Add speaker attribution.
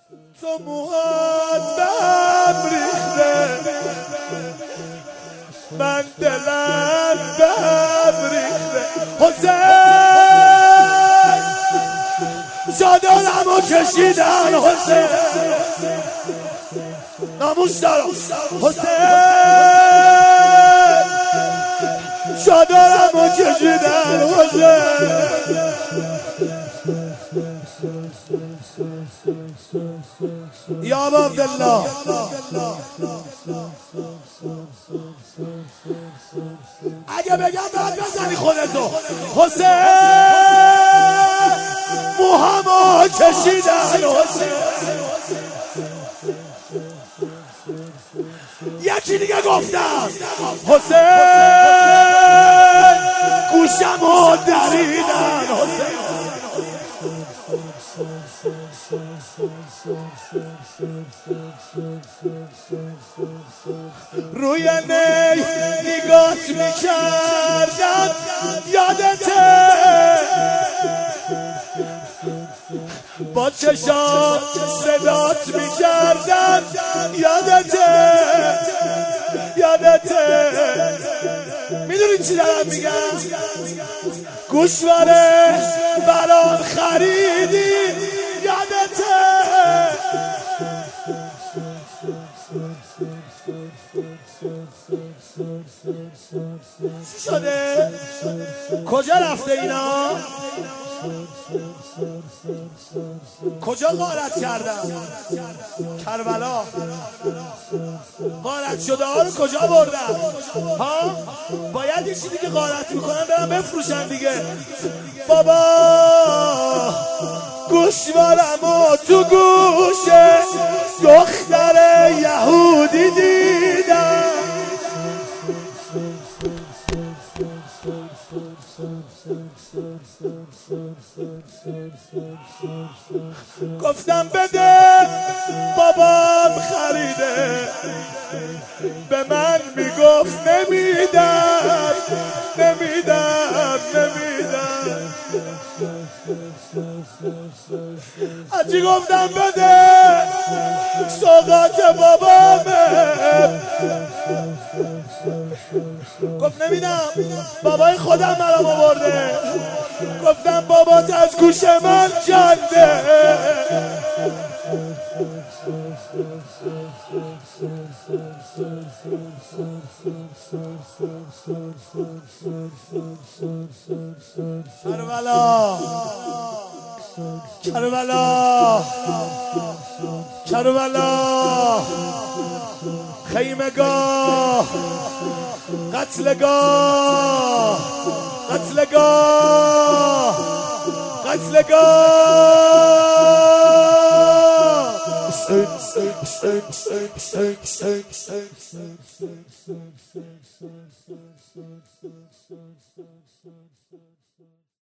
Speaker 1: تو موهات به هم ریخته، من دلم به هم ریخته. حسین چادرمو کشیدن، حسین ناموس دارم، حسین چادرمو کشیدن، حسین یا عبدالله. اگه بگم باید بزنی خودتو. حسین موهامو کشیدن، حسین یکی دیگه گفتم، حسین گوشمو دریدن، حسین روی نی نگات میکردم، یادته با چشام صدات میکردم، یادته میدونی چی دارم میگم؟ گوشواره برام خریدی، یادته چی شده؟ کجا رفته اینا؟ کجا غارت کردن؟ کربلا غارت شده ها رو کجا بردن؟ ها؟ باید یه چیزی دیگه غارت میکنن برن بفروشن دیگه. بابا گوشوارمو تو گوش دختر یهودی دیدم، گفتم بده بابام خریده، به من میگفت نمیدم. هرچی گفتم بده سوغات بابامه، گفت نمیدم، بابای خودم منو آورده. گفتم بابات از گوش من کنده. کربلا خیمگاه، قتلگاه